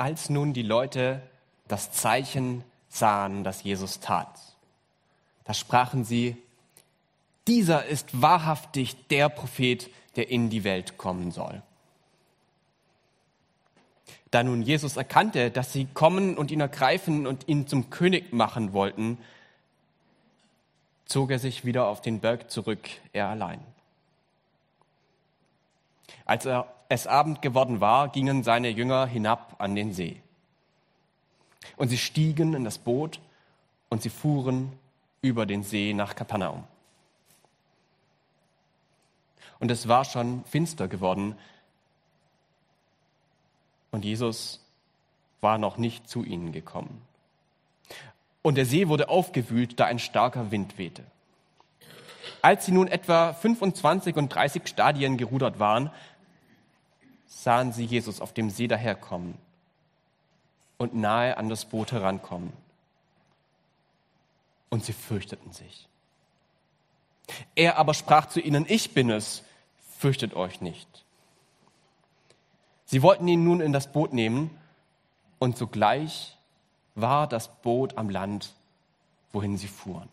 Als nun die Leute das Zeichen sahen, das Jesus tat, da sprachen sie: Dieser ist wahrhaftig der Prophet, der in die Welt kommen soll. Da nun Jesus erkannte, dass sie kommen und ihn ergreifen und ihn zum König machen wollten, zog er sich wieder auf den Berg zurück, er allein. Als es Abend geworden war, gingen seine Jünger hinab an den See. Und sie stiegen in das Boot und sie fuhren über den See nach Kapernaum. Und es war schon finster geworden und Jesus war noch nicht zu ihnen gekommen. Und der See wurde aufgewühlt, da ein starker Wind wehte. Als sie nun etwa 25 und 30 Stadien gerudert waren, sahen sie Jesus auf dem See daherkommen und nahe an das Boot herankommen. Und sie fürchteten sich. Er aber sprach zu ihnen: Ich bin es, fürchtet euch nicht. Sie wollten ihn nun in das Boot nehmen, und sogleich war das Boot am Land, wohin sie fuhren.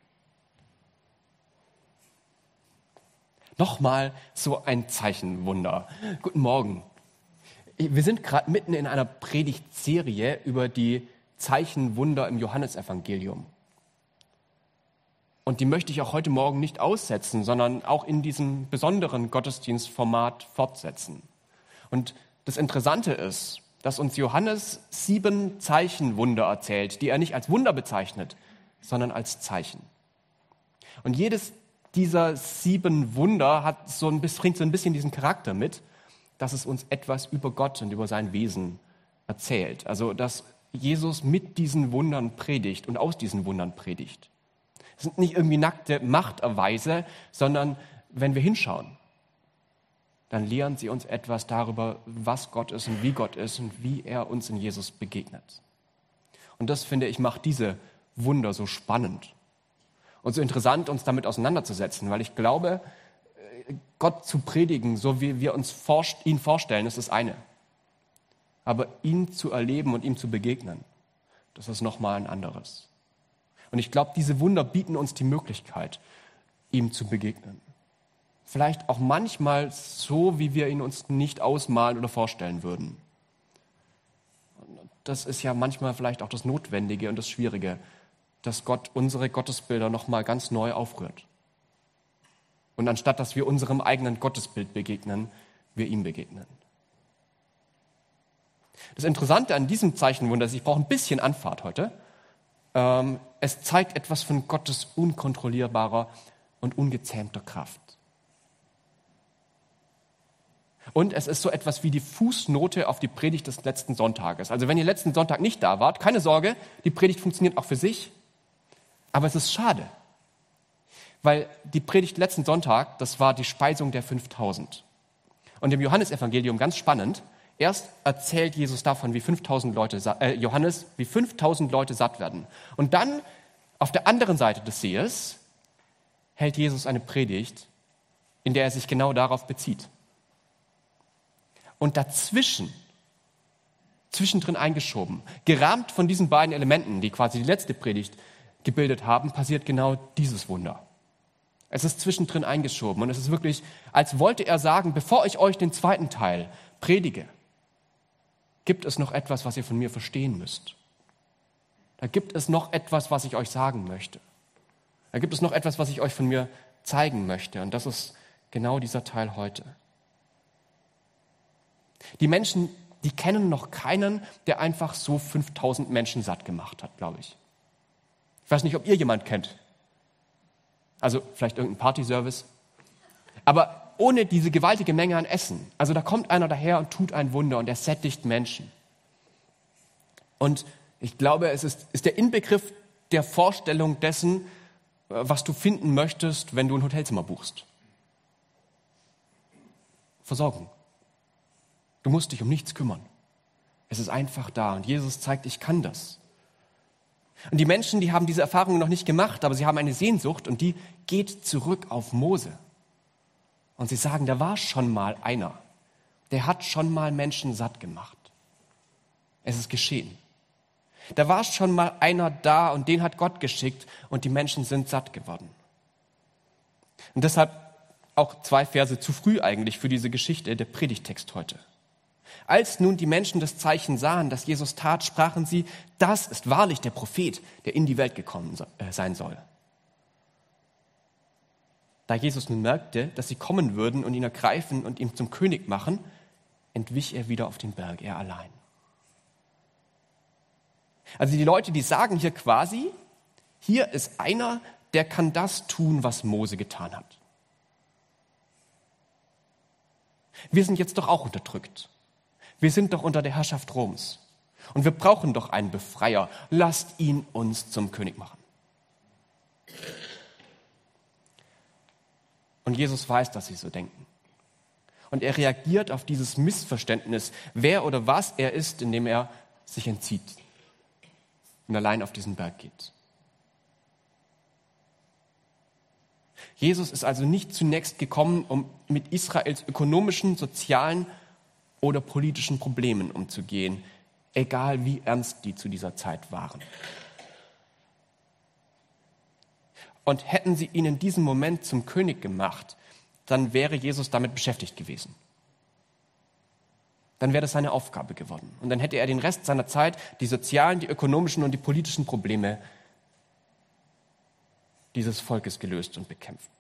Nochmal so ein Zeichenwunder. Guten Morgen. Wir sind gerade mitten in einer Predigtserie über die Zeichenwunder im Johannesevangelium. Und die möchte ich auch heute Morgen nicht aussetzen, sondern auch in diesem besonderen Gottesdienstformat fortsetzen. Und das Interessante ist, dass uns Johannes 7 Zeichenwunder erzählt, die er nicht als Wunder bezeichnet, sondern als Zeichen. Und jedes dieser 7 Wunder bringt so ein bisschen diesen Charakter mit, dass es uns etwas über Gott und über sein Wesen erzählt. Also, dass Jesus mit diesen Wundern predigt und aus diesen Wundern predigt. Es sind nicht irgendwie nackte Machterweise, sondern wenn wir hinschauen, dann lehren sie uns etwas darüber, was Gott ist und wie er uns in Jesus begegnet. Und das, finde ich, macht diese Wunder so spannend und so interessant, uns damit auseinanderzusetzen, weil ich glaube, Gott zu predigen, so wie wir uns ihn vorstellen, ist das eine. Aber ihn zu erleben und ihm zu begegnen, das ist nochmal ein anderes. Und ich glaube, diese Wunder bieten uns die Möglichkeit, ihm zu begegnen. Vielleicht auch manchmal so, wie wir ihn uns nicht ausmalen oder vorstellen würden. Das ist ja manchmal vielleicht auch das Notwendige und das Schwierige, dass Gott unsere Gottesbilder nochmal ganz neu aufrührt. Und anstatt, dass wir unserem eigenen Gottesbild begegnen, wir ihm begegnen. Das Interessante an diesem Zeichenwunder ist, ich brauche ein bisschen Anfahrt heute. Es zeigt etwas von Gottes unkontrollierbarer und ungezähmter Kraft. Und es ist so etwas wie die Fußnote auf die Predigt des letzten Sonntages. Also wenn ihr letzten Sonntag nicht da wart, keine Sorge, die Predigt funktioniert auch für sich. Aber es ist schade, weil die Predigt letzten Sonntag, das war die Speisung der 5000. Und im Johannesevangelium, ganz spannend, erst erzählt Jesus davon, wie 5000 Leute satt werden. Und dann, auf der anderen Seite des Sees, hält Jesus eine Predigt, in der er sich genau darauf bezieht. Und zwischendrin eingeschoben, gerahmt von diesen beiden Elementen, die quasi die letzte Predigt gebildet haben, passiert genau dieses Wunder. Es ist zwischendrin eingeschoben und es ist wirklich, als wollte er sagen, bevor ich euch den zweiten Teil predige, gibt es noch etwas, was ihr von mir verstehen müsst. Da gibt es noch etwas, was ich euch sagen möchte. Da gibt es noch etwas, was ich euch von mir zeigen möchte. Und das ist genau dieser Teil heute. Die Menschen, die kennen noch keinen, der einfach so 5000 Menschen satt gemacht hat, glaube ich. Ich weiß nicht, ob ihr jemand kennt. Also vielleicht irgendein Partyservice. Aber ohne diese gewaltige Menge an Essen. Also da kommt einer daher und tut ein Wunder und er sättigt Menschen. Und ich glaube, es ist der Inbegriff der Vorstellung dessen, was du finden möchtest, wenn du ein Hotelzimmer buchst. Versorgung. Du musst dich um nichts kümmern. Es ist einfach da und Jesus zeigt, ich kann das. Und die Menschen, die haben diese Erfahrungen noch nicht gemacht, aber sie haben eine Sehnsucht und die geht zurück auf Mose. Und sie sagen, da war schon mal einer, der hat schon mal Menschen satt gemacht. Es ist geschehen. Da war schon mal einer da und den hat Gott geschickt und die Menschen sind satt geworden. Und deshalb auch 2 Verse zu früh eigentlich für diese Geschichte, der Predigtext heute. Als nun die Menschen das Zeichen sahen, das Jesus tat, sprachen sie, das ist wahrlich der Prophet, der in die Welt gekommen sein soll. Da Jesus nun merkte, dass sie kommen würden und ihn ergreifen und ihn zum König machen, entwich er wieder auf den Berg, er allein. Also die Leute, die sagen hier quasi, hier ist einer, der kann das tun, was Mose getan hat. Wir sind jetzt doch auch unterdrückt. Wir sind doch unter der Herrschaft Roms. Und wir brauchen doch einen Befreier. Lasst ihn uns zum König machen. Und Jesus weiß, dass sie so denken. Und er reagiert auf dieses Missverständnis, wer oder was er ist, indem er sich entzieht und allein auf diesen Berg geht. Jesus ist also nicht zunächst gekommen, um mit Israels ökonomischen, sozialen oder politischen Problemen umzugehen, egal wie ernst die zu dieser Zeit waren. Und hätten sie ihn in diesem Moment zum König gemacht, dann wäre Jesus damit beschäftigt gewesen. Dann wäre das seine Aufgabe geworden. Und dann hätte er den Rest seiner Zeit die sozialen, die ökonomischen und die politischen Probleme dieses Volkes gelöst und bekämpft.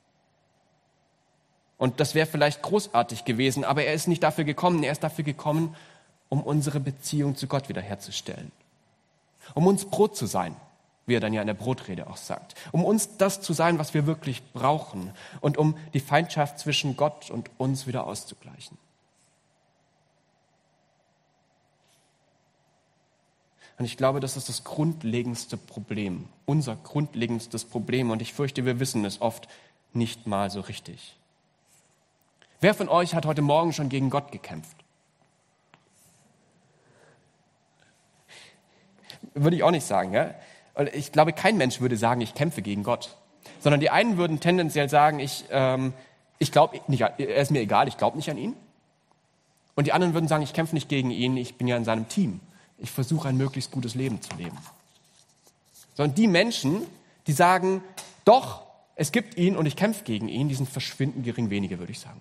Und das wäre vielleicht großartig gewesen, aber er ist nicht dafür gekommen. Er ist dafür gekommen, um unsere Beziehung zu Gott wiederherzustellen. Um uns Brot zu sein, wie er dann ja in der Brotrede auch sagt. Um uns das zu sein, was wir wirklich brauchen. Und um die Feindschaft zwischen Gott und uns wieder auszugleichen. Und ich glaube, das ist das grundlegendste Problem, unser grundlegendstes Problem. Und ich fürchte, wir wissen es oft nicht mal so richtig. Wer von euch hat heute Morgen schon gegen Gott gekämpft? Würde ich auch nicht sagen. Ja? Ich glaube, kein Mensch würde sagen, ich kämpfe gegen Gott. Sondern die einen würden tendenziell sagen, ich glaube nicht, er ist mir egal, ich glaube nicht an ihn. Und die anderen würden sagen, ich kämpfe nicht gegen ihn, ich bin ja in seinem Team. Ich versuche, ein möglichst gutes Leben zu leben. Sondern die Menschen, die sagen, doch, es gibt ihn und ich kämpfe gegen ihn, die sind verschwindend gering wenige, würde ich sagen.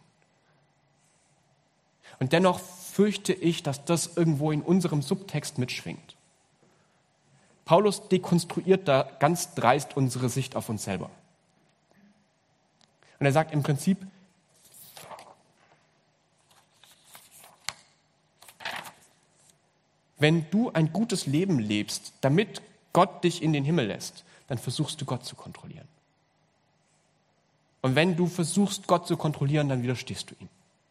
Und dennoch fürchte ich, dass das irgendwo in unserem Subtext mitschwingt. Paulus dekonstruiert da ganz dreist unsere Sicht auf uns selber. Und er sagt im Prinzip, wenn du ein gutes Leben lebst, damit Gott dich in den Himmel lässt, dann versuchst du Gott zu kontrollieren. Und wenn du versuchst, Gott zu kontrollieren, dann widerstehst du ihm.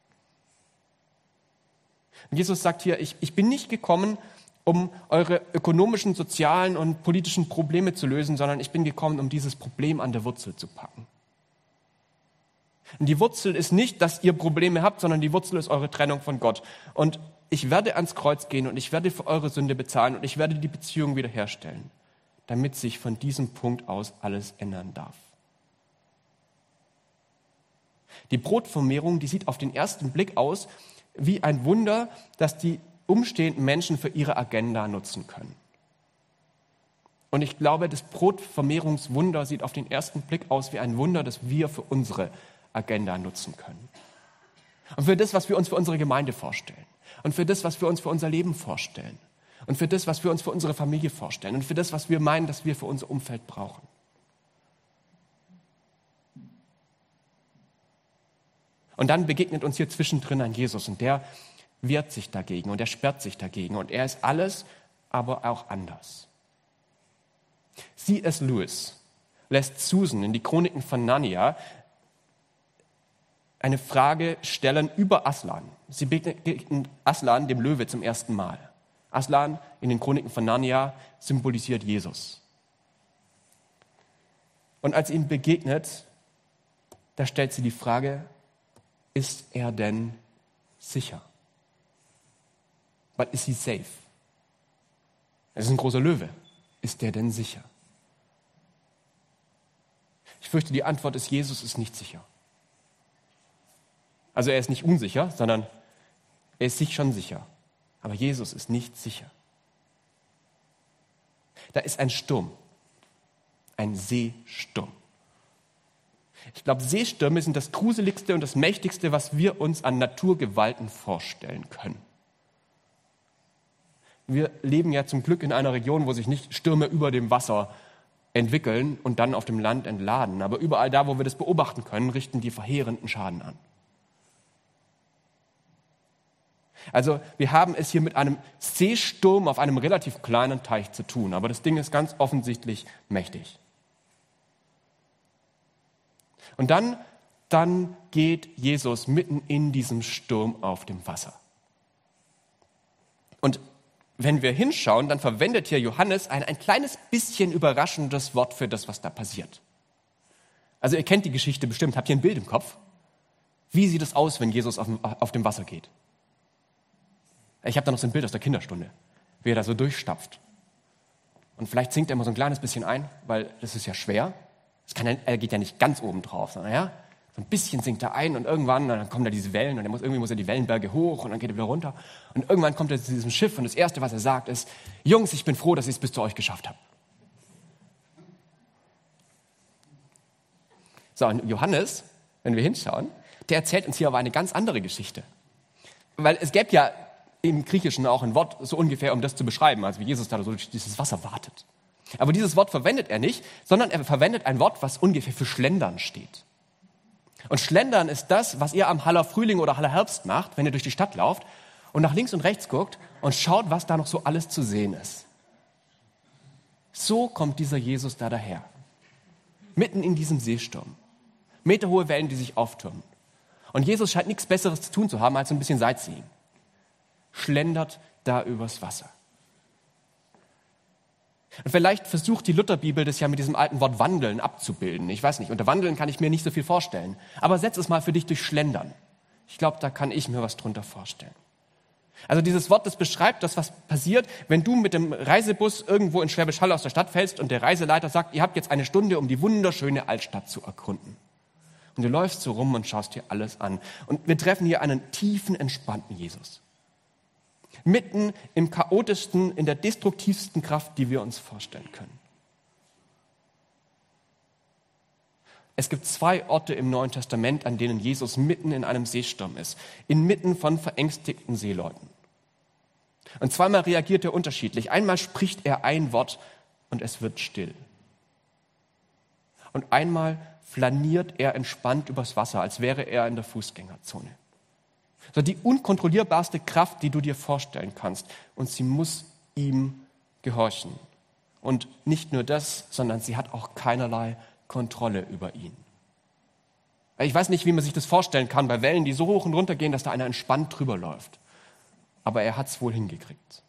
Und Jesus sagt hier, ich bin nicht gekommen, um eure ökonomischen, sozialen und politischen Probleme zu lösen, sondern ich bin gekommen, um dieses Problem an der Wurzel zu packen. Und die Wurzel ist nicht, dass ihr Probleme habt, sondern die Wurzel ist eure Trennung von Gott. Und ich werde ans Kreuz gehen und ich werde für eure Sünde bezahlen und ich werde die Beziehung wiederherstellen, damit sich von diesem Punkt aus alles ändern darf. Die Brotvermehrung, die sieht auf den ersten Blick aus wie ein Wunder, das die umstehenden Menschen für ihre Agenda nutzen können. Und ich glaube, das Brotvermehrungswunder sieht auf den ersten Blick aus wie ein Wunder, das wir für unsere Agenda nutzen können. Und für das, was wir uns für unsere Gemeinde vorstellen. Und für das, was wir uns für unser Leben vorstellen. Und für das, was wir uns für unsere Familie vorstellen. Und für das, was wir meinen, dass wir für unser Umfeld brauchen. Und dann begegnet uns hier zwischendrin ein Jesus und der wehrt sich dagegen und er sperrt sich dagegen. Und er ist alles, aber auch anders. C.S. Lewis lässt Susan in die Chroniken von Narnia eine Frage stellen über Aslan. Sie begegnet Aslan, dem Löwe, zum ersten Mal. Aslan in den Chroniken von Narnia symbolisiert Jesus. Und als ihm begegnet, da stellt sie die Frage, ist er denn sicher? But is he safe? Es ist ein großer Löwe. Ist der denn sicher? Ich fürchte, die Antwort ist, Jesus ist nicht sicher. Also er ist nicht unsicher, sondern er ist sich schon sicher. Aber Jesus ist nicht sicher. Da ist ein Sturm, ein Seesturm. Ich glaube, Seestürme sind das Gruseligste und das Mächtigste, was wir uns an Naturgewalten vorstellen können. Wir leben ja zum Glück in einer Region, wo sich nicht Stürme über dem Wasser entwickeln und dann auf dem Land entladen. Aber überall da, wo wir das beobachten können, richten die verheerenden Schaden an. Also wir haben es hier mit einem Seesturm auf einem relativ kleinen Teich zu tun. Aber das Ding ist ganz offensichtlich mächtig. Und dann geht Jesus mitten in diesem Sturm auf dem Wasser. Und wenn wir hinschauen, dann verwendet hier Johannes ein kleines bisschen überraschendes Wort für das, was da passiert. Also ihr kennt die Geschichte bestimmt, habt ihr ein Bild im Kopf? Wie sieht es aus, wenn Jesus auf dem Wasser geht? Ich habe da noch so ein Bild aus der Kinderstunde, wie er da so durchstapft. Und vielleicht sinkt er immer so ein kleines bisschen ein, weil das ist ja schwer. Er geht ja nicht ganz oben drauf, sondern ja, so ein bisschen sinkt er ein und irgendwann, dann kommen da diese Wellen und irgendwie muss er die Wellenberge hoch und dann geht er wieder runter. Und irgendwann kommt er zu diesem Schiff und das Erste, was er sagt, ist: Jungs, ich bin froh, dass ich es bis zu euch geschafft habe. So, und Johannes, wenn wir hinschauen, der erzählt uns hier aber eine ganz andere Geschichte. Weil es gäbe ja im Griechischen auch ein Wort so ungefähr, um das zu beschreiben, also wie Jesus da so durch dieses Wasser wartet. Aber dieses Wort verwendet er nicht, sondern er verwendet ein Wort, was ungefähr für Schlendern steht. Und Schlendern ist das, was ihr am Haller Frühling oder Haller Herbst macht, wenn ihr durch die Stadt lauft und nach links und rechts guckt und schaut, was da noch so alles zu sehen ist. So kommt dieser Jesus da daher. Mitten in diesem Seesturm. Meterhohe Wellen, die sich auftürmen. Und Jesus scheint nichts Besseres zu tun zu haben, als ein bisschen Sightseeing. Schlendert da übers Wasser. Und vielleicht versucht die Lutherbibel das ja mit diesem alten Wort wandeln abzubilden. Ich weiß nicht, unter wandeln kann ich mir nicht so viel vorstellen. Aber setz es mal für dich durch Schlendern. Ich glaube, da kann ich mir was drunter vorstellen. Also dieses Wort, das beschreibt das, was passiert, wenn du mit dem Reisebus irgendwo in Schwäbisch Hall aus der Stadt fällst und der Reiseleiter sagt, ihr habt jetzt eine Stunde, um die wunderschöne Altstadt zu erkunden. Und du läufst so rum und schaust dir alles an. Und wir treffen hier einen tiefen, entspannten Jesus. Mitten im chaotischsten, in der destruktivsten Kraft, die wir uns vorstellen können. Es gibt 2 Orte im Neuen Testament, an denen Jesus mitten in einem Seesturm ist, inmitten von verängstigten Seeleuten. Und zweimal reagiert er unterschiedlich. Einmal spricht er ein Wort und es wird still. Und einmal flaniert er entspannt übers Wasser, als wäre er in der Fußgängerzone. So die unkontrollierbarste Kraft, die du dir vorstellen kannst. Und sie muss ihm gehorchen. Und nicht nur das, sondern sie hat auch keinerlei Kontrolle über ihn. Ich weiß nicht, wie man sich das vorstellen kann, bei Wellen, die so hoch und runter gehen, dass da einer entspannt drüber läuft. Aber er hat es wohl hingekriegt.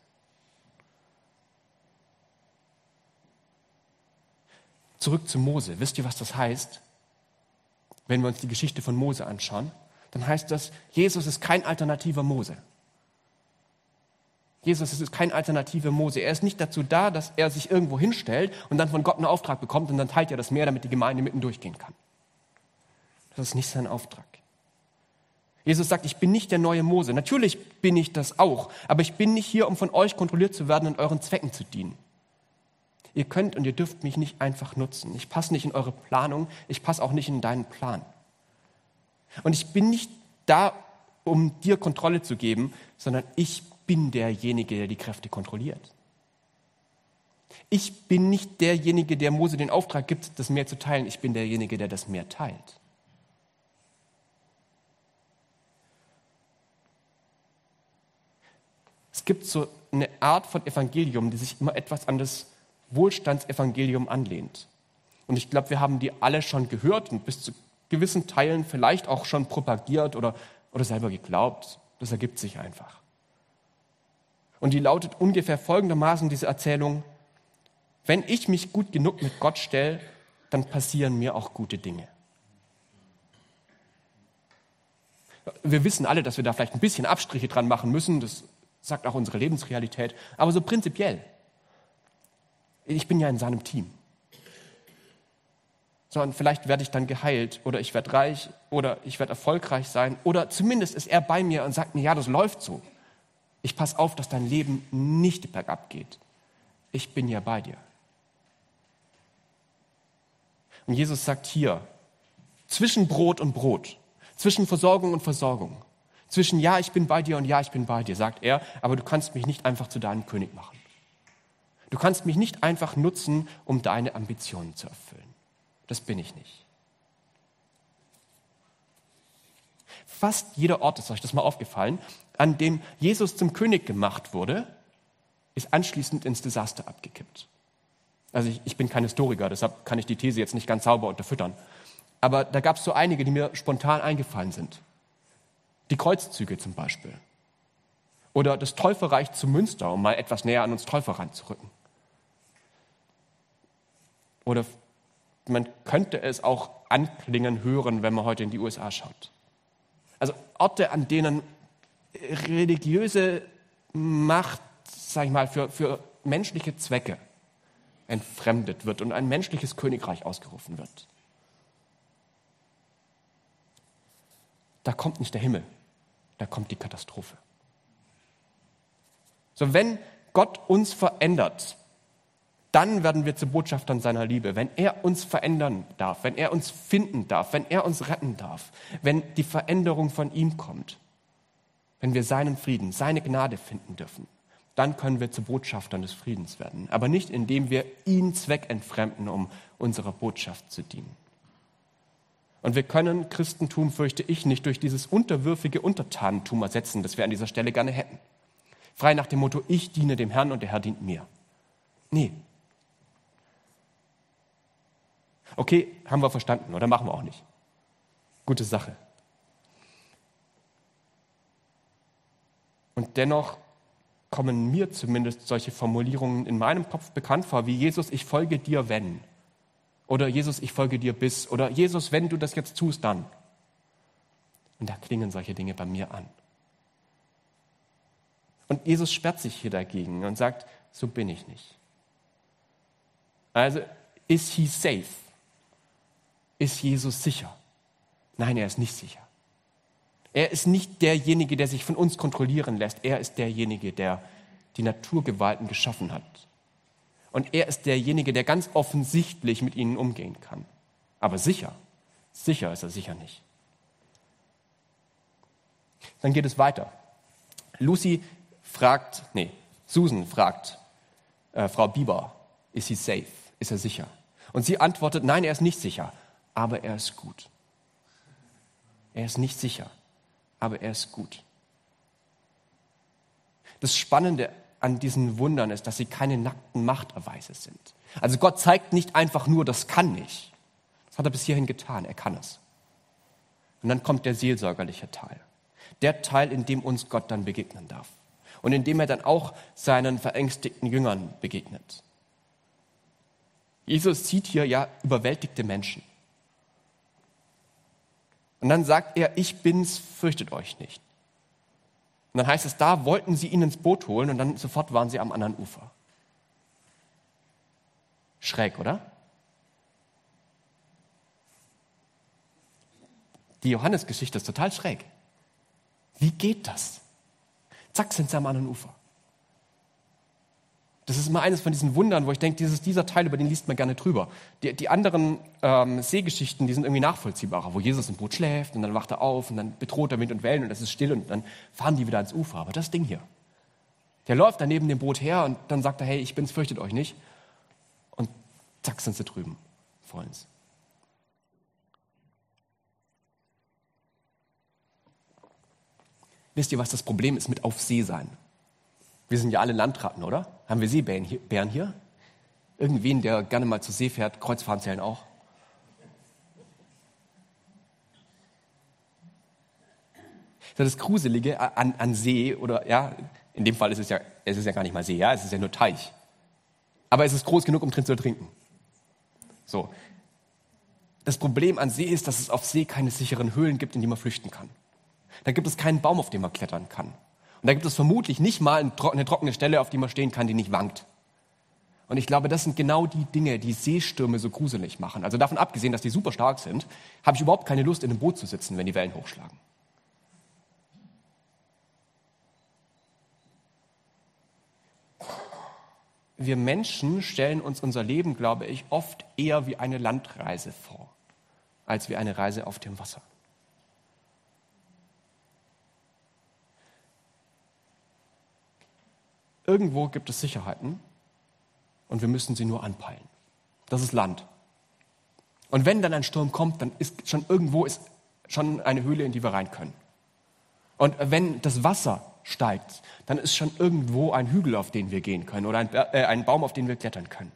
Zurück zu Mose. Wisst ihr, was das heißt? Wenn wir uns die Geschichte von Mose anschauen, dann heißt das, Jesus ist kein alternativer Mose. Jesus ist kein alternativer Mose. Er ist nicht dazu da, dass er sich irgendwo hinstellt und dann von Gott einen Auftrag bekommt und dann teilt er das Meer, damit die Gemeinde mitten durchgehen kann. Das ist nicht sein Auftrag. Jesus sagt, ich bin nicht der neue Mose. Natürlich bin ich das auch, aber ich bin nicht hier, um von euch kontrolliert zu werden und euren Zwecken zu dienen. Ihr könnt und ihr dürft mich nicht einfach nutzen. Ich passe nicht in eure Planung, ich passe auch nicht in deinen Plan. Und ich bin nicht da, um dir Kontrolle zu geben, sondern ich bin derjenige, der die Kräfte kontrolliert. Ich bin nicht derjenige, der Mose den Auftrag gibt, das Meer zu teilen. Ich bin derjenige, der das Meer teilt. Es gibt so eine Art von Evangelium, die sich immer etwas an das Wohlstandsevangelium anlehnt. Und ich glaube, wir haben die alle schon gehört und bis zu gewissen Teilen vielleicht auch schon propagiert oder selber geglaubt. Das ergibt sich einfach. Und die lautet ungefähr folgendermaßen, diese Erzählung: Wenn ich mich gut genug mit Gott stelle, dann passieren mir auch gute Dinge. Wir wissen alle, dass wir da vielleicht ein bisschen Abstriche dran machen müssen. Das sagt auch unsere Lebensrealität. Aber so prinzipiell. Ich bin ja in seinem Team. Sondern vielleicht werde ich dann geheilt oder ich werde reich oder ich werde erfolgreich sein oder zumindest ist er bei mir und sagt mir, ja, das läuft so. Ich passe auf, dass dein Leben nicht bergab geht. Ich bin ja bei dir. Und Jesus sagt hier, zwischen Brot und Brot, zwischen Versorgung und Versorgung, zwischen ja, ich bin bei dir und ja, ich bin bei dir, sagt er, aber du kannst mich nicht einfach zu deinem König machen. Du kannst mich nicht einfach nutzen, um deine Ambitionen zu erfüllen. Das bin ich nicht. Fast jeder Ort, ist euch das mal aufgefallen, an dem Jesus zum König gemacht wurde, ist anschließend ins Desaster abgekippt. Also ich bin kein Historiker, deshalb kann ich die These jetzt nicht ganz sauber unterfüttern. Aber da gab es so einige, die mir spontan eingefallen sind. Die Kreuzzüge zum Beispiel. Oder das Täuferreich zu Münster, um mal etwas näher an uns Täufer ranzurücken. Oder man könnte es auch anklingen hören, wenn man heute in die USA schaut. Also Orte, an denen religiöse Macht, sag ich mal, für menschliche Zwecke entfremdet wird und ein menschliches Königreich ausgerufen wird. Da kommt nicht der Himmel, da kommt die Katastrophe. So, wenn Gott uns verändert, dann werden wir zu Botschaftern seiner Liebe. Wenn er uns verändern darf, wenn er uns finden darf, wenn er uns retten darf, wenn die Veränderung von ihm kommt, wenn wir seinen Frieden, seine Gnade finden dürfen, dann können wir zu Botschaftern des Friedens werden. Aber nicht, indem wir ihn zweckentfremden, um unserer Botschaft zu dienen. Und wir können Christentum, fürchte ich, nicht durch dieses unterwürfige Untertanentum ersetzen, das wir an dieser Stelle gerne hätten. Frei nach dem Motto, ich diene dem Herrn und der Herr dient mir. Nee. Okay, haben wir verstanden, oder machen wir auch nicht. Gute Sache. Und dennoch kommen mir zumindest solche Formulierungen in meinem Kopf bekannt vor, wie Jesus, ich folge dir, wenn. Oder Jesus, ich folge dir bis. Oder Jesus, wenn du das jetzt tust, dann. Und da klingen solche Dinge bei mir an. Und Jesus sperrt sich hier dagegen und sagt, so bin ich nicht. Also, ist he safe? Ist Jesus sicher? Nein, er ist nicht sicher. Er ist nicht derjenige, der sich von uns kontrollieren lässt. Er ist derjenige, der die Naturgewalten geschaffen hat. Und er ist derjenige, der ganz offensichtlich mit ihnen umgehen kann. Aber sicher ist er sicher nicht. Dann geht es weiter. Susan fragt Frau Bieber, ist he safe? Ist er sicher? Und sie antwortet, nein, er ist nicht sicher, aber er ist gut. Er ist nicht sicher, aber er ist gut. Das Spannende an diesen Wundern ist, dass sie keine nackten Machterweise sind. Also Gott zeigt nicht einfach nur, das kann nicht. Das hat er bis hierhin getan, er kann es. Und dann kommt der seelsorgerliche Teil. Der Teil, in dem uns Gott dann begegnen darf. Und in dem er dann auch seinen verängstigten Jüngern begegnet. Jesus sieht hier ja überwältigte Menschen. Und dann sagt er, ich bin's, fürchtet euch nicht. Und dann heißt es, da wollten sie ihn ins Boot holen und dann sofort waren sie am anderen Ufer. Schräg, oder? Die Johannesgeschichte ist total schräg. Wie geht das? Zack, sind sie am anderen Ufer. Das ist mal eines von diesen Wundern, wo ich denke, dieser Teil, über den liest man gerne drüber. Die anderen Seegeschichten, die sind irgendwie nachvollziehbarer, wo Jesus im Boot schläft und dann wacht er auf und dann bedroht er Wind und Wellen und es ist still und dann fahren die wieder ans Ufer. Aber das Ding hier, der läuft dann neben dem Boot her und dann sagt er, hey, ich bin's, fürchtet euch nicht. Und zack, sind sie drüben vor uns. Wisst ihr, was das Problem ist mit auf See sein? Wir sind ja alle Landratten, oder? Haben wir Seebären hier? Irgendwen, der gerne mal zur See fährt, Kreuzfahren zählen auch. Das Gruselige an See, oder ja, in dem Fall ist es ist ja gar nicht mal See, ja, es ist ja nur Teich. Aber es ist groß genug, um drin zu trinken. So. Das Problem an See ist, dass es auf See keine sicheren Höhlen gibt, in die man flüchten kann. Da gibt es keinen Baum, auf dem man klettern kann. Und da gibt es vermutlich nicht mal eine trockene Stelle, auf die man stehen kann, die nicht wankt. Und ich glaube, das sind genau die Dinge, die Seestürme so gruselig machen. Also davon abgesehen, dass die super stark sind, habe ich überhaupt keine Lust, in einem Boot zu sitzen, wenn die Wellen hochschlagen. wir Menschen stellen uns unser Leben, glaube ich, oft eher wie eine Landreise vor, als wie eine Reise auf dem Wasser. Irgendwo gibt es Sicherheiten und wir müssen sie nur anpeilen. Das ist Land. Und wenn dann ein Sturm kommt, dann ist schon irgendwo schon eine Höhle, in die wir rein können. Und wenn das Wasser steigt, dann ist schon irgendwo ein Hügel, auf den wir gehen können oder ein Baum, auf den wir klettern können.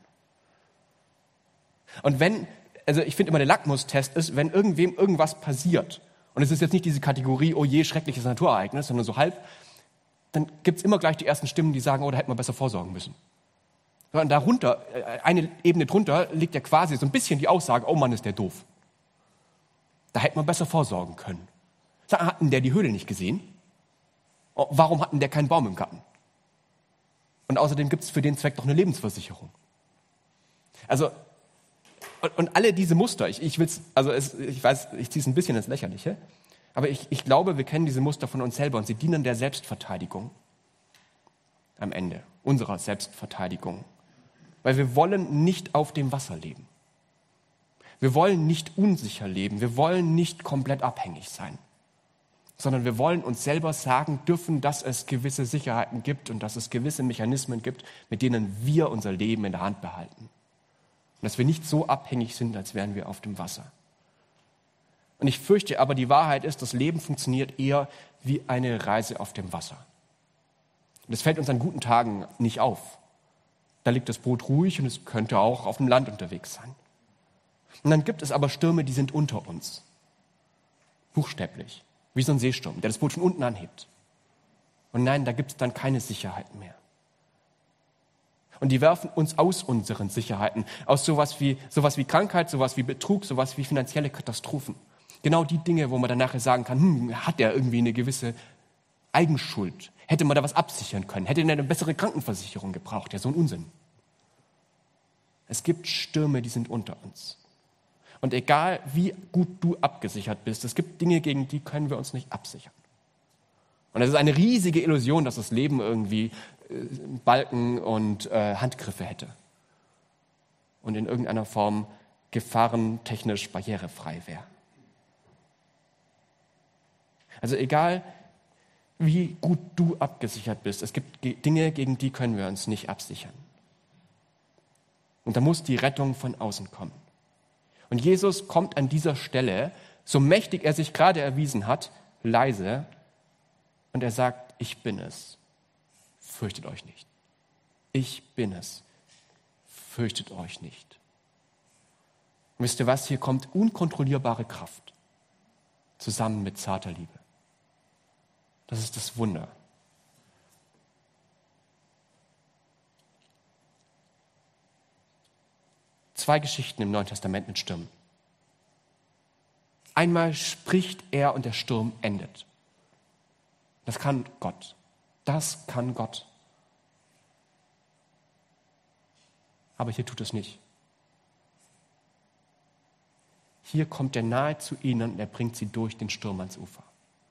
Und ich finde immer der Lackmustest ist, wenn irgendwem irgendwas passiert, und es ist jetzt nicht diese Kategorie, oh je, schreckliches Naturereignis, sondern so halb, dann gibt es immer gleich die ersten Stimmen, die sagen, oh, da hätten wir besser vorsorgen müssen. Und darunter, eine Ebene drunter, liegt ja quasi so ein bisschen die Aussage, oh Mann, ist der doof. Da hätte man besser vorsorgen können. Hatten der die Höhle nicht gesehen? Warum hatten der keinen Baum im Garten? Und außerdem gibt es für den Zweck doch eine Lebensversicherung. Also, und alle diese Muster, ich weiß, ich ziehe es ein bisschen ins Lächerliche, aber ich glaube, wir kennen diese Muster von uns selber und sie dienen der Selbstverteidigung am Ende, unserer Selbstverteidigung. Weil wir wollen nicht auf dem Wasser leben. Wir wollen nicht unsicher leben, wir wollen nicht komplett abhängig sein, sondern wir wollen uns selber sagen dürfen, dass es gewisse Sicherheiten gibt und dass es gewisse Mechanismen gibt, mit denen wir unser Leben in der Hand behalten. Und dass wir nicht so abhängig sind, als wären wir auf dem Wasser. Und ich fürchte aber, die Wahrheit ist, das Leben funktioniert eher wie eine Reise auf dem Wasser. Und das fällt uns an guten Tagen nicht auf. Da liegt das Boot ruhig und es könnte auch auf dem Land unterwegs sein. Und dann gibt es aber Stürme, die sind unter uns. Buchstäblich. Wie so ein Seesturm, der das Boot von unten anhebt. Und nein, da gibt es dann keine Sicherheit mehr. Und die werfen uns aus unseren Sicherheiten, aus sowas wie Krankheit, sowas wie Betrug, sowas wie finanzielle Katastrophen. Genau die Dinge, wo man dann nachher sagen kann, hat der irgendwie eine gewisse Eigenschuld? Hätte man da was absichern können? Hätte er eine bessere Krankenversicherung gebraucht? Ja, so ein Unsinn. Es gibt Stürme, die sind unter uns. Und egal, wie gut du abgesichert bist, es gibt Dinge, gegen die können wir uns nicht absichern. Und es ist eine riesige Illusion, dass das Leben irgendwie Balken und Handgriffe hätte. Und in irgendeiner Form gefahrentechnisch barrierefrei wäre. Also egal, wie gut du abgesichert bist, es gibt Dinge, gegen die können wir uns nicht absichern. Und da muss die Rettung von außen kommen. Und Jesus kommt an dieser Stelle, so mächtig er sich gerade erwiesen hat, leise, und er sagt, ich bin es, fürchtet euch nicht. Ich bin es, fürchtet euch nicht. Und wisst ihr was, hier kommt unkontrollierbare Kraft zusammen mit zarter Liebe. Das ist das Wunder. Zwei Geschichten im Neuen Testament mit Stürmen. Einmal spricht er und der Sturm endet. Das kann Gott. Das kann Gott. Aber hier tut es nicht. Hier kommt er nahe zu ihnen und er bringt sie durch den Sturm ans Ufer.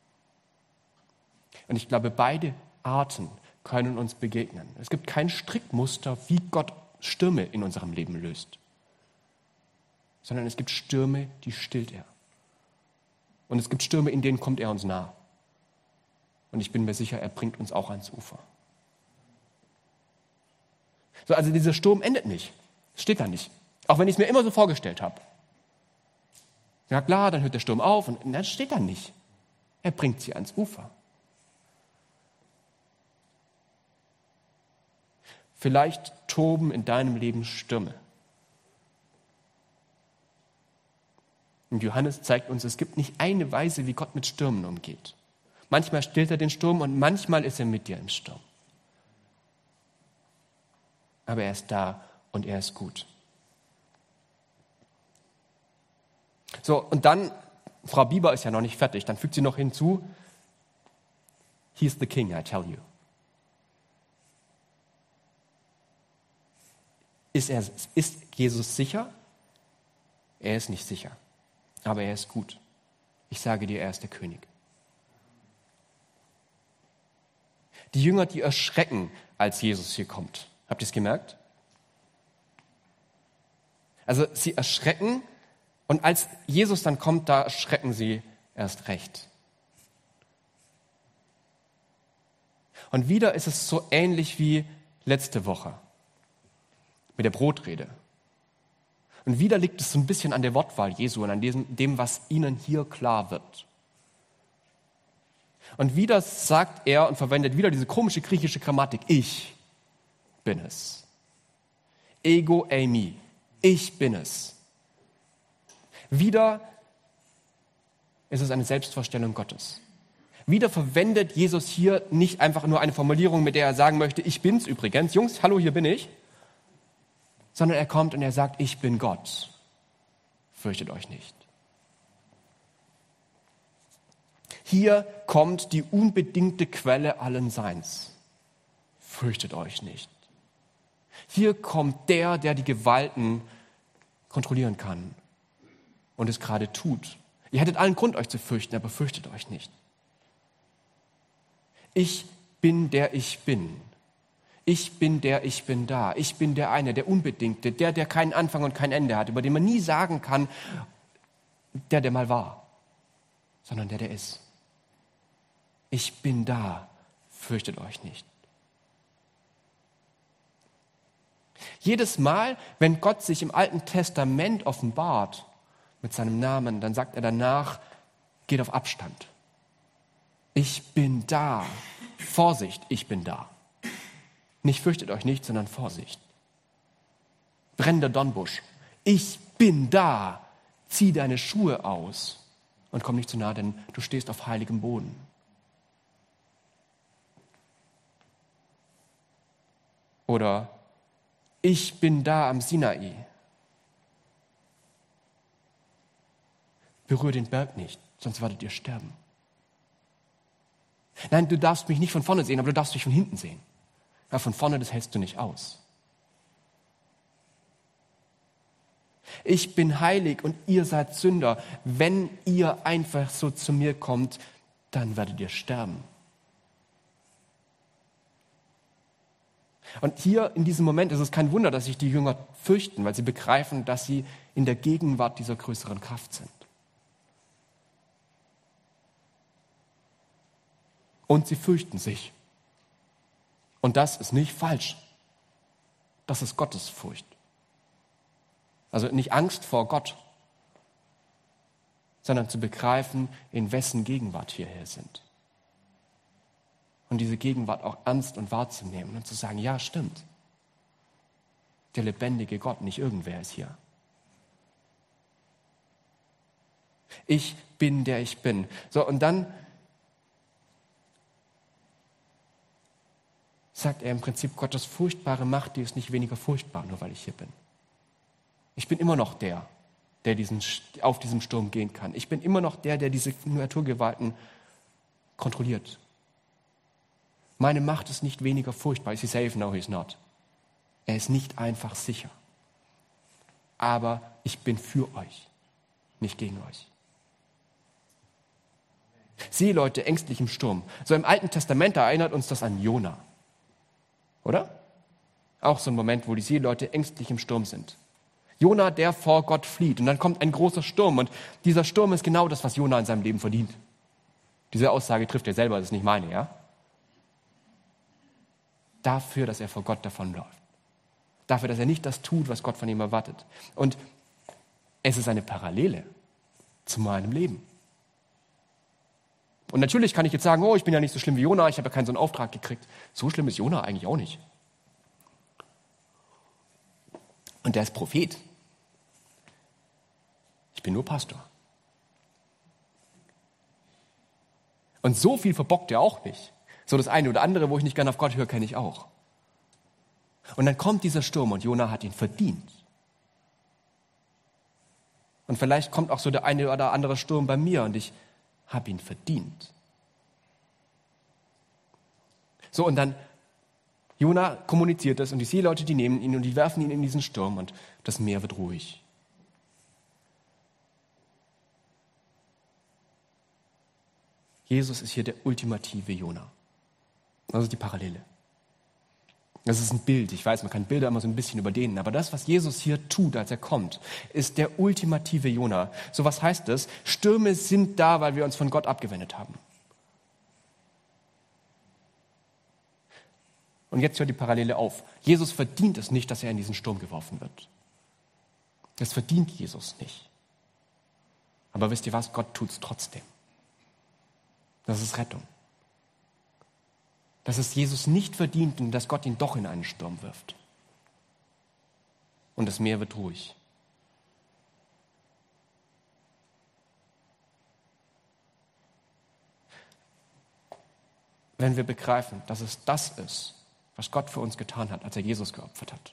Und ich glaube, beide Arten können uns begegnen. Es gibt kein Strickmuster, wie Gott Stürme in unserem Leben löst. Sondern es gibt Stürme, die stillt er. Und es gibt Stürme, in denen kommt er uns nah. Und ich bin mir sicher, er bringt uns auch ans Ufer. So, also dieser Sturm endet nicht. Es steht da nicht. Auch wenn ich es mir immer so vorgestellt habe. Ja klar, dann hört der Sturm auf und das steht da nicht. Er bringt sie ans Ufer. Vielleicht toben in deinem Leben Stürme. Und Johannes zeigt uns, es gibt nicht eine Weise, wie Gott mit Stürmen umgeht. Manchmal stillt er den Sturm und manchmal ist er mit dir im Sturm. Aber er ist da und er ist gut. So, und dann, Frau Bieber ist ja noch nicht fertig, dann fügt sie noch hinzu, He's the king, I tell you. Ist Jesus sicher? Er ist nicht sicher. Aber er ist gut. Ich sage dir, er ist der König. Die Jünger, die erschrecken, als Jesus hier kommt. Habt ihr es gemerkt? Also sie erschrecken und als Jesus dann kommt, da erschrecken sie erst recht. Und wieder ist es so ähnlich wie letzte Woche mit der Brotrede. Und wieder liegt es so ein bisschen an der Wortwahl Jesu und an dem, was ihnen hier klar wird. Und wieder sagt er und verwendet wieder diese komische griechische Grammatik. Ich bin es. Ego eimi. Ich bin es. Wieder ist es eine Selbstvorstellung Gottes. Wieder verwendet Jesus hier nicht einfach nur eine Formulierung, mit der er sagen möchte, ich bin's übrigens. Jungs, hallo, hier bin ich. Sondern er kommt und er sagt, ich bin Gott. Fürchtet euch nicht. Hier kommt die unbedingte Quelle allen Seins. Fürchtet euch nicht. Hier kommt der die Gewalten kontrollieren kann und es gerade tut. Ihr hättet allen Grund, euch zu fürchten, aber fürchtet euch nicht. Ich bin der ich bin. Ich bin der ich bin da. Ich bin der eine, der Unbedingte, der keinen Anfang und kein Ende hat, über den man nie sagen kann, der mal war, sondern der ist. Ich bin da, fürchtet euch nicht. Jedes Mal, wenn Gott sich im Alten Testament offenbart mit seinem Namen, dann sagt er danach, geht auf Abstand. Ich bin da. Vorsicht, ich bin da. Nicht fürchtet euch nicht, sondern Vorsicht. Brennender Dornbusch. Ich bin da. Zieh deine Schuhe aus und komm nicht zu nah, denn du stehst auf heiligem Boden. Oder ich bin da am Sinai. Berühre den Berg nicht, sonst werdet ihr sterben. Nein, du darfst mich nicht von vorne sehen, aber du darfst mich von hinten sehen. Ja, von vorne, das hältst du nicht aus. Ich bin heilig und ihr seid Sünder. Wenn ihr einfach so zu mir kommt, dann werdet ihr sterben. Und hier in diesem Moment ist es kein Wunder, dass sich die Jünger fürchten, weil sie begreifen, dass sie in der Gegenwart dieser größeren Kraft sind. Und sie fürchten sich. Und das ist nicht falsch. Das ist Gottes Furcht. Also nicht Angst vor Gott, sondern zu begreifen, in wessen Gegenwart wir hier sind. Und diese Gegenwart auch ernst und wahrzunehmen und zu sagen, ja, stimmt. Der lebendige Gott, nicht irgendwer ist hier. Ich bin, der ich bin. So, und dann sagt er im Prinzip, Gottes furchtbare Macht, die ist nicht weniger furchtbar, nur weil ich hier bin. Ich bin immer noch der auf diesem Sturm gehen kann. Ich bin immer noch der diese Naturgewalten kontrolliert. Meine Macht ist nicht weniger furchtbar. Is he safe? No, he's not. Er ist nicht einfach sicher. Aber ich bin für euch, nicht gegen euch. Seeleute ängstlich im Sturm. So im Alten Testament erinnert uns das an Jona. Oder? Auch so ein Moment, wo die Seeleute ängstlich im Sturm sind. Jona, der vor Gott flieht. Und dann kommt ein großer Sturm. Und dieser Sturm ist genau das, was Jona in seinem Leben verdient. Diese Aussage trifft er selber, das ist nicht meine, ja? Dafür, dass er vor Gott davonläuft. Dafür, dass er nicht das tut, was Gott von ihm erwartet. Und es ist eine Parallele zu meinem Leben. Und natürlich kann ich jetzt sagen, oh, ich bin ja nicht so schlimm wie Jona, ich habe ja keinen so einen Auftrag gekriegt. So schlimm ist Jona eigentlich auch nicht. Und der ist Prophet. Ich bin nur Pastor. Und so viel verbockt er auch nicht. So das eine oder andere, wo ich nicht gerne auf Gott höre, kenne ich auch. Und dann kommt dieser Sturm und Jona hat ihn verdient. Und vielleicht kommt auch so der eine oder andere Sturm bei mir und ich habe ihn verdient. So, und dann Jona kommuniziert das und die Seeleute, die nehmen ihn und die werfen ihn in diesen Sturm und das Meer wird ruhig. Jesus ist hier der ultimative Jona. Das ist die Parallele. Das ist ein Bild. Ich weiß, man kann Bilder immer so ein bisschen überdehnen. Aber das, was Jesus hier tut, als er kommt, ist der ultimative Jona. So was heißt es? Stürme sind da, weil wir uns von Gott abgewendet haben. Und jetzt hört die Parallele auf. Jesus verdient es nicht, dass er in diesen Sturm geworfen wird. Das verdient Jesus nicht. Aber wisst ihr was? Gott tut es trotzdem. Das ist Rettung. Dass es Jesus nicht verdient und dass Gott ihn doch in einen Sturm wirft. Und das Meer wird ruhig. Wenn wir begreifen, dass es das ist, was Gott für uns getan hat, als er Jesus geopfert hat.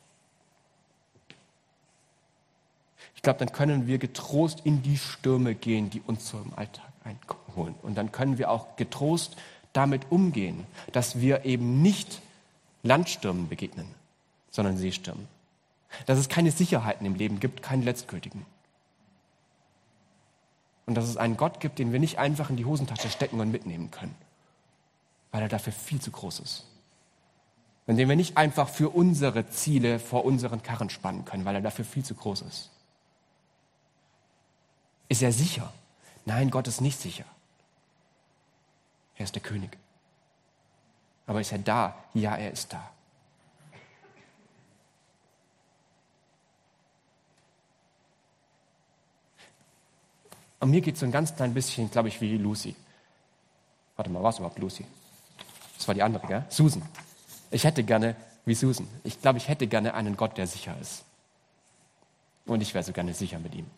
Ich glaube, dann können wir getrost in die Stürme gehen, die uns so im Alltag einholen. Und dann können wir auch getrost damit umgehen, dass wir eben nicht Landstürmen begegnen, sondern Seestürmen. Dass es keine Sicherheiten im Leben gibt, keine letztgültigen. Und dass es einen Gott gibt, den wir nicht einfach in die Hosentasche stecken und mitnehmen können, weil er dafür viel zu groß ist. Und den wir nicht einfach für unsere Ziele vor unseren Karren spannen können, weil er dafür viel zu groß ist. Ist er sicher? Nein, Gott ist nicht sicher. Er ist der König. Aber ist er da? Ja, er ist da. Und mir geht es so ein ganz klein bisschen, glaube ich, wie Lucy. Warte mal, war es überhaupt Lucy? Das war die andere, gell? Susan. Ich hätte gerne, wie Susan, ich glaube, ich hätte gerne einen Gott, der sicher ist. Und ich wäre so gerne sicher mit ihm.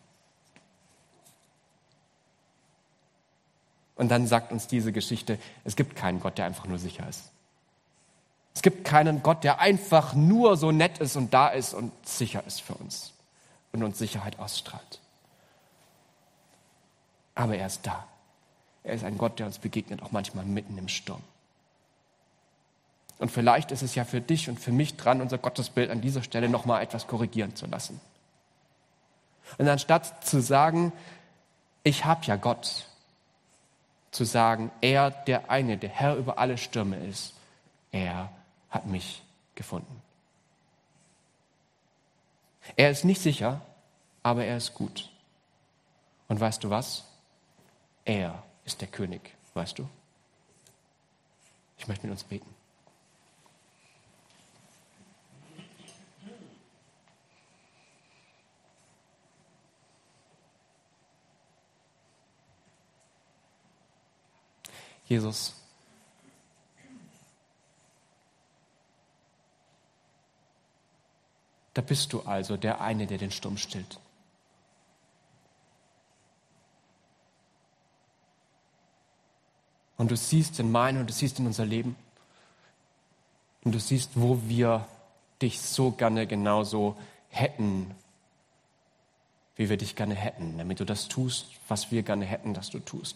Und dann sagt uns diese Geschichte, es gibt keinen Gott, der einfach nur sicher ist. Es gibt keinen Gott, der einfach nur so nett ist und da ist und sicher ist für uns und uns Sicherheit ausstrahlt. Aber er ist da. Er ist ein Gott, der uns begegnet, auch manchmal mitten im Sturm. Und vielleicht ist es ja für dich und für mich dran, unser Gottesbild an dieser Stelle nochmal etwas korrigieren zu lassen. Und anstatt zu sagen, ich habe ja Gott, zu sagen, er, der eine, der Herr über alle Stürme ist, er hat mich gefunden. Er ist nicht sicher, aber er ist gut. Und weißt du was? Er ist der König, weißt du? Ich möchte mit uns beten. Jesus, da bist du also der eine, der den Sturm stillt. Und du siehst in mein und du siehst in unser Leben. Und du siehst, wo wir dich so gerne genauso hätten, wie wir dich gerne hätten, damit du das tust, was wir gerne hätten, dass du tust.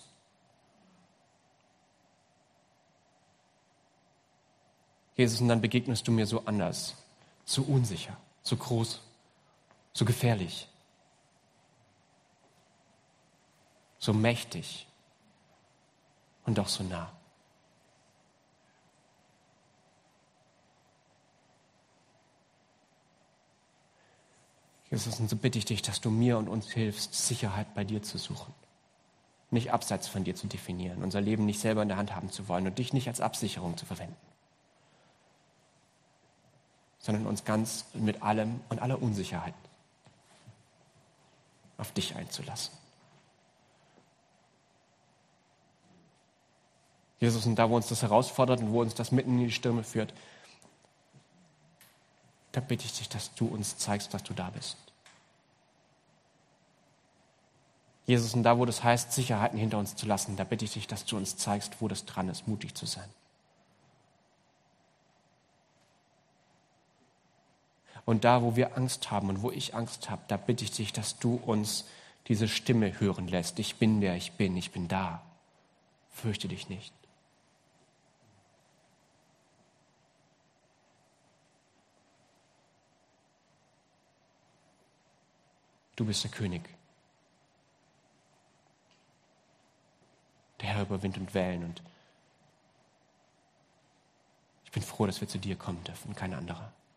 Jesus, und dann begegnest du mir so anders, so unsicher, so groß, so gefährlich, so mächtig und auch so nah. Jesus, und so bitte ich dich, dass du mir und uns hilfst, Sicherheit bei dir zu suchen. Nicht abseits von dir zu definieren, unser Leben nicht selber in der Hand haben zu wollen und dich nicht als Absicherung zu verwenden, sondern uns ganz mit allem und aller Unsicherheit auf dich einzulassen. Jesus, und da, wo uns das herausfordert und wo uns das mitten in die Stürme führt, da bitte ich dich, dass du uns zeigst, dass du da bist. Jesus, und da, wo das heißt, Sicherheiten hinter uns zu lassen, da bitte ich dich, dass du uns zeigst, wo das dran ist, mutig zu sein. Und da, wo wir Angst haben und wo ich Angst habe, da bitte ich dich, dass du uns diese Stimme hören lässt. Ich bin der ich bin da. Fürchte dich nicht. Du bist der König. Der Herr über Wind und Wellen. Und Ich bin froh, dass wir zu dir kommen dürfen, kein anderer.